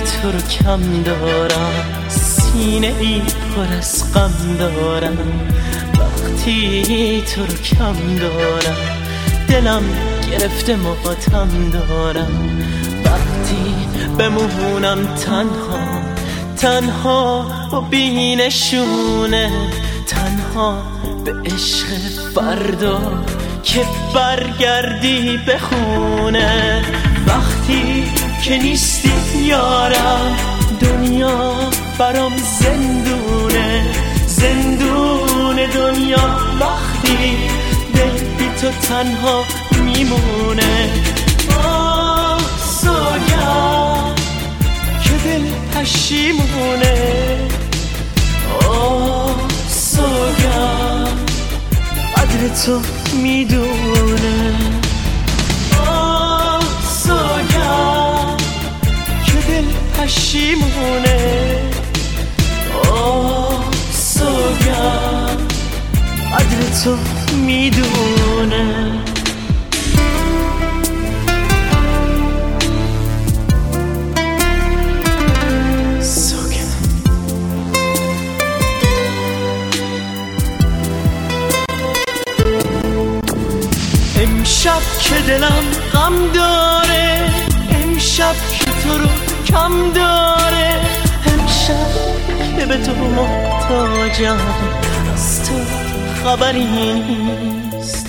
تو رو کم دارم، سینه ای پر از غم دارم. وقتی تو رو کم دارم دلم گرفته ماتم دارم. وقتی بمونم تنها تنها و بی نشونه، تنها به عشق فردا که برگردی به خونه. وقتی که نیستی یارم دنیا برام زندونه، زندون دنیا. وقتی دل بی تو تنها میمونه، سوگم که دل پشیمونه. سوگم قدر تو میدونه. سوگم که دل پشیمونه. سوگم قدر تو میدونه. امشب که دلم غم داره، امشب که تو رو کم داره، امشب که به تو محتاجم از تو خبری نیست.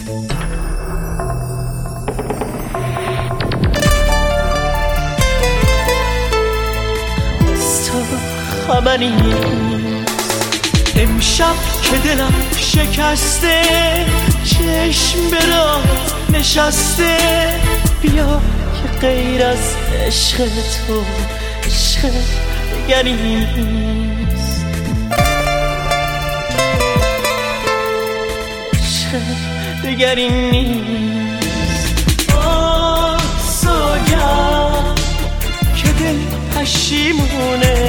از تو خبری نیست. امشب که دلم شکسته، چشم به راه نشسته، بیا که غیر از عشق تو عشق دگری نیست. عشق دگری نیست. سوگم که دل پشیمونه.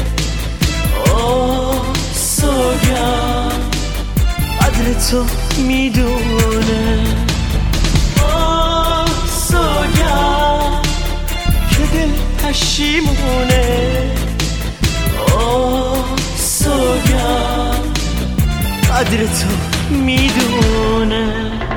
سوگم قدر تو میدونه. سوگم که دل پشیمونه. سوگم قدر تو میدونه.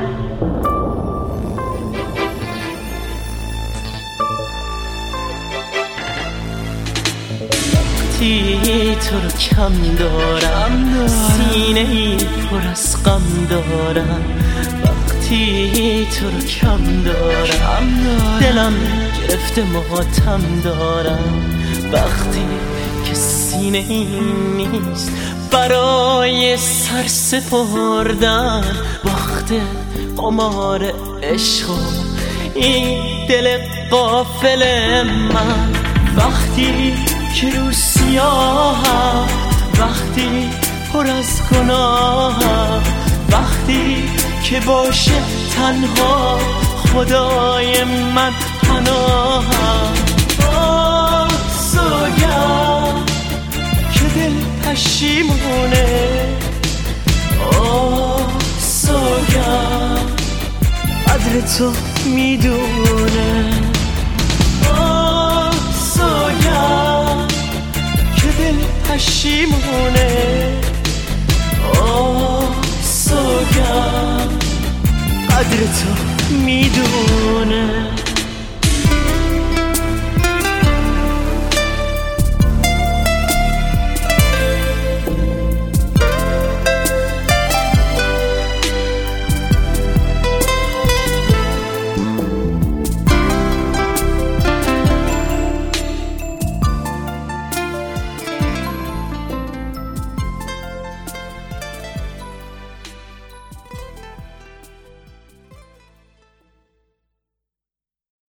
وقتی تو رو کم دارم سینه ای پر از غم دارم. وقتی تو رو کم دارم دلم گرفته ماتم دارم. وقتی که سینه ای نیست برای سر سپردن، وقت قمار عشق و این دل غافل من. وقتی که رو سیاهم، وقتی پر از گناهم، وقتی که باشه تنها خدای من پناهم. سوگم که دل پشیمونه. سوگم قدر تو میدونه. سوگم که دل پشیمونه. سوگم قدر تو میدونه.